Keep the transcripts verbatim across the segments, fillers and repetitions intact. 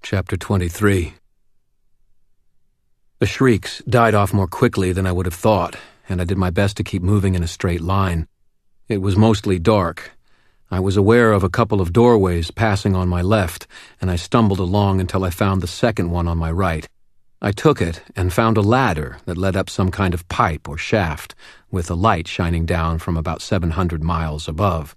Chapter twenty-three. The shrieks died off more quickly than I would have thought, and I did my best to keep moving in a straight line. It was mostly dark. I was aware of a couple of doorways passing on my left, and I stumbled along until I found the second one on my right. I took it and found a ladder that led up some kind of pipe or shaft, with a light shining down from about seven hundred miles above.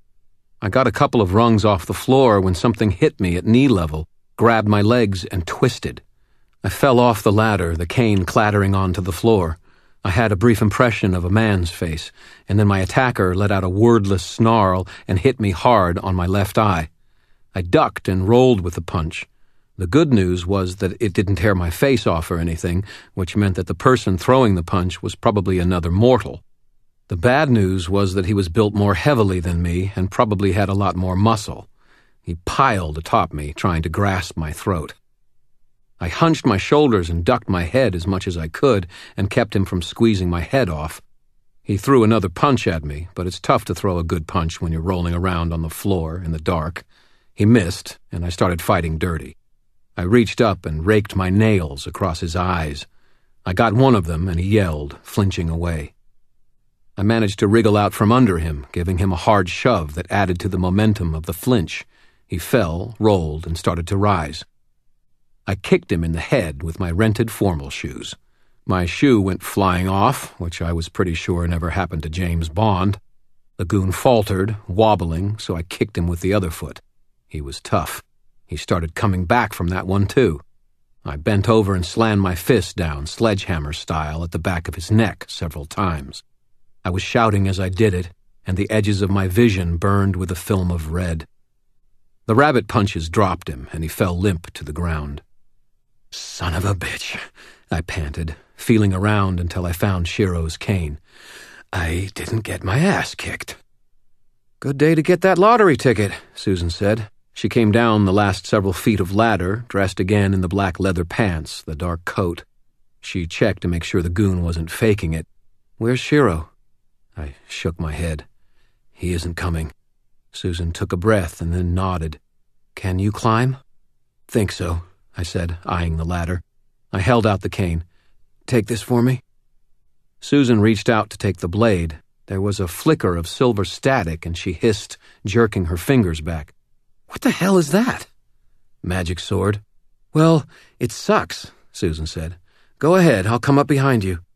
I got a couple of rungs off the floor when something hit me at knee level, grabbed my legs, and twisted. I fell off the ladder, the cane clattering onto the floor. I had a brief impression of a man's face, and then my attacker let out a wordless snarl and hit me hard on my left eye. I ducked and rolled with the punch. The good news was that it didn't tear my face off or anything, which meant that the person throwing the punch was probably another mortal. The bad news was that he was built more heavily than me and probably had a lot more muscle. He piled atop me, trying to grasp my throat. I hunched my shoulders and ducked my head as much as I could and kept him from squeezing my head off. He threw another punch at me, but it's tough to throw a good punch when you're rolling around on the floor in the dark. He missed, and I started fighting dirty. I reached up and raked my nails across his eyes. I got one of them, and he yelled, flinching away. I managed to wriggle out from under him, giving him a hard shove that added to the momentum of the flinch. He fell, rolled, and started to rise. I kicked him in the head with my rented formal shoes. My shoe went flying off, which I was pretty sure never happened to James Bond. The goon faltered, wobbling, so I kicked him with the other foot. He was tough. He started coming back from that one, too. I bent over and slammed my fist down, sledgehammer style, at the back of his neck several times. I was shouting as I did it, and the edges of my vision burned with a film of red. The rabbit punches dropped him, and he fell limp to the ground. "Son of a bitch," I panted, feeling around until I found Shiro's cane. "I didn't get my ass kicked." "Good day to get that lottery ticket," Susan said. She came down the last several feet of ladder, dressed again in the black leather pants, the dark coat. She checked to make sure the goon wasn't faking it. "Where's Shiro?" I shook my head. "He isn't coming." Susan took a breath and then nodded. "Can you climb?" "Think so," I said, eyeing the ladder. I held out the cane. "Take this for me." Susan reached out to take the blade. There was a flicker of silver static, and she hissed, jerking her fingers back. "What the hell is that?" "Magic sword." "Well, it sucks," Susan said. "Go ahead, I'll come up behind you."